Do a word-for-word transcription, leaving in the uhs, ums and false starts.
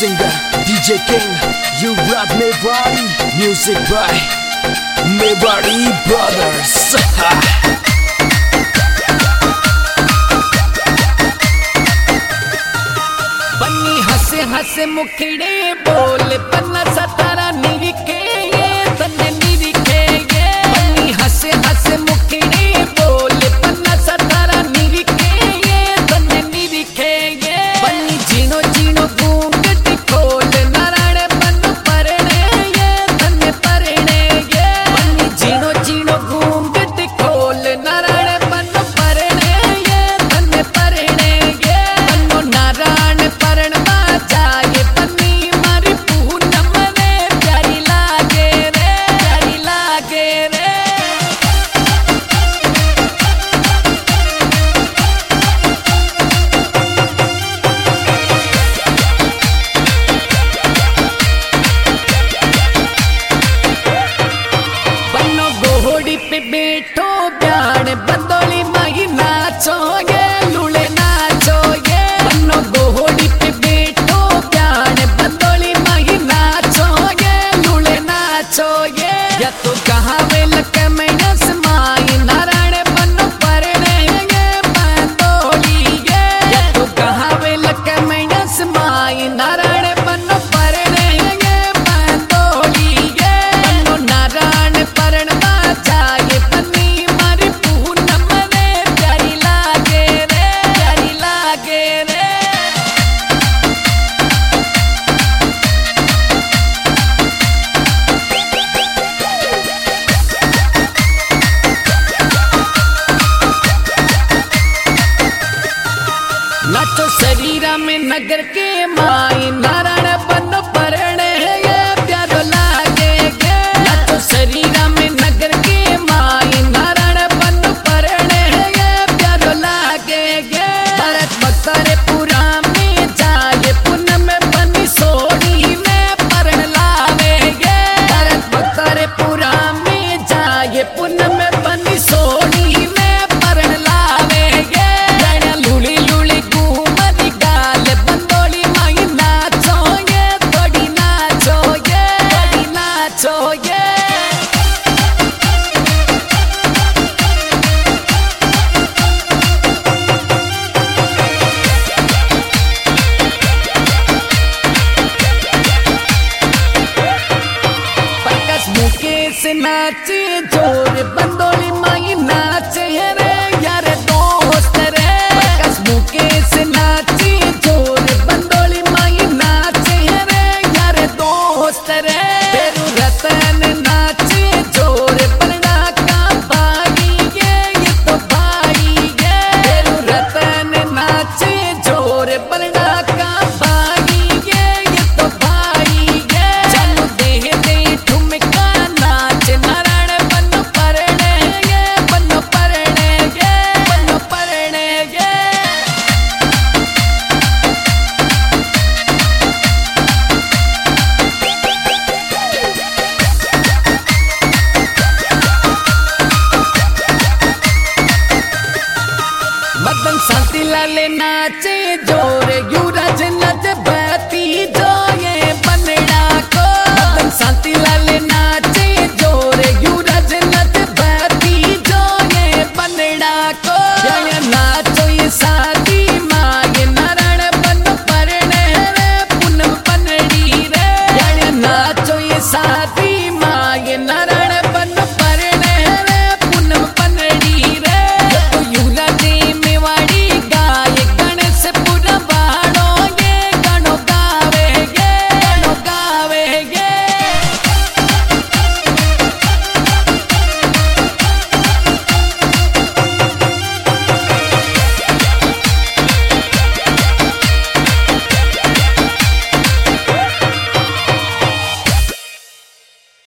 singer D J King, you brought me body. Music by Mewari Brothers. बन्नी हंसे हंसे मुखड़े बोल पन्ना सतारा निरिखे ये तन्ने निरिखे ये बन्नी हंसे हंसे मुखड़े बोल पन्ना सतारा निरिखे ये तन्ने निरिखे ये बन्नी जीनो जीनो घूंघट खोल नारायण बन परणे ये तन्ने परणे ये बन्नी जीनो जीनो घूंघट खोल नारायण बन परणे ये तन्ने परणे ये बन्नो नारायण परण जाए पन्नी मारी पूनम रे प्यारी लागे रे प्यारी लागे रे बन्नो घोड़ी पे बैठो ब्याण बंदोली माही नाचोगे लूले नाचोगे बन्नो घोड़ी पे बैठो ब्याण बंदोली माही नाचोगे लूले नाचोगे या तो कहाँ वे लके मैनस माई नारायण बन्नो परणे ये बंदोली ये या तो कहाँ वे लके मैनस माई नारायण बन्नो परणे ये बंदोली ये बन्नो नारायण परण जाए पन्नी मारी पूनम रे प्यारी लागे रे प्यारी लागे रे नाचो शरीरा में नगर के माई नारायण बनो परणे ये प्यारो लागे गे नाचो शरीरा में नगर के माई नारायण बनो परणे ये प्यारो लागे गे भरत बतरे पुरा में जाए पुनम बनी सोड़ी में परण लावे गे भरत बतरे पुरा में जाए पुनम बनी सोड़ी में परण लावे गे गणा लूली लूली घूमती गाल बंदोली माई नाचोगे थोड़ी नाचोगे थोड़ी नाचोगे प्रकाश मुकेश नाचे जोर बंदोली माई नाचे रे यार दोस्त रे प्रकाश मुकेश नाचे जोर बंदोली माई नाचे रे यार दोस्त रे तेरू रतन नाचे जोर बलना का भाई ये ये तो भाई ये तेरू रतन नाचे जोर बलना